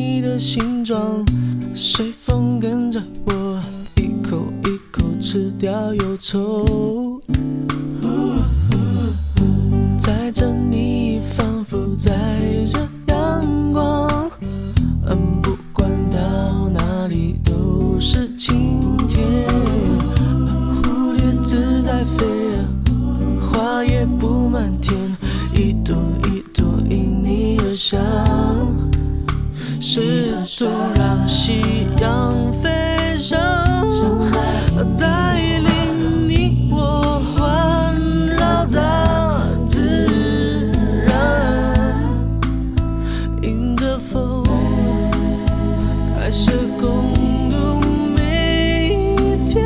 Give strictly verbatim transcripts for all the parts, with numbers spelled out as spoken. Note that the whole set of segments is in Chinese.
你的形状，随风跟着我，一口一口吃掉忧愁。载着你，仿佛载着阳光，嗯，不管到哪里都是晴天。蝴蝶自在飞，花也布满天，一朵一朵因你而香。是多让夕阳飞上，带领你我环绕大自然，迎着风开始共度每一天。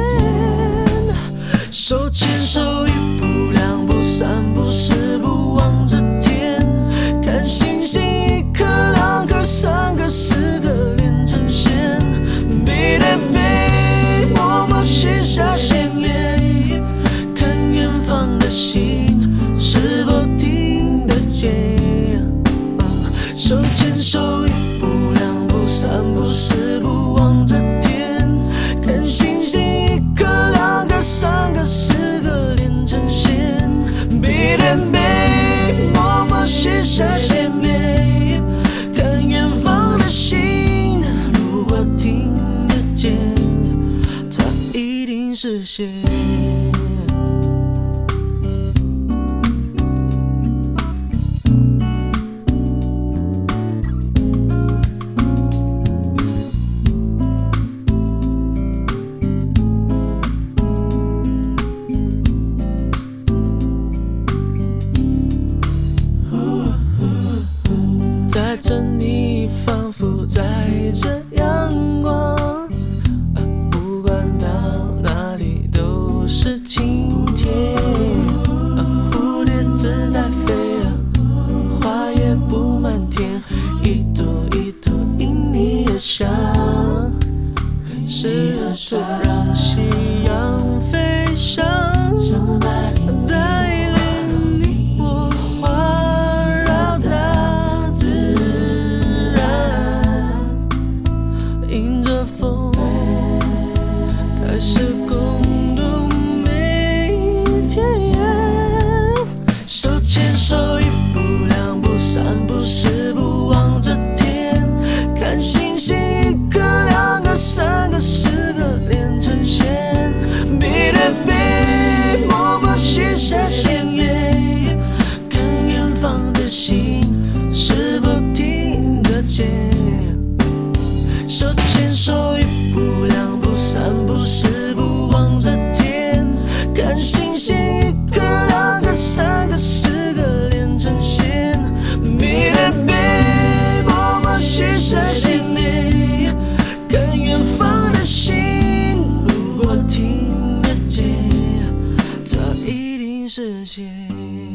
手牵手，一步两步三步四步望着天，看星星一颗两颗三个四个连成线，背对背默默许下心愿，看远方的心是否听得见。手牵手，一步两步三步四步望着天，看星星一颗两颗三个四个连成线，背对背默默许下心愿，看远方的心如果听得见，它一定实现。载着你，仿佛载着阳光，不管到哪里都是晴天。蝴蝶自在飞，花也布满天，一朵一朵因你而香。是多让夕阳飞上，带领你我环绕大自然，迎着风开始共度每一天。手牵手，一步两步三步四步望着天，看星星一颗两个三个四个连成线，背对背默默许下心愿，看远方的心是否听得见。手牵手，一步两步三步四步望着天，看星星一颗两个三个四个连成线，背对背默默许下心愿，看远方的心如果听得见，它一定实现。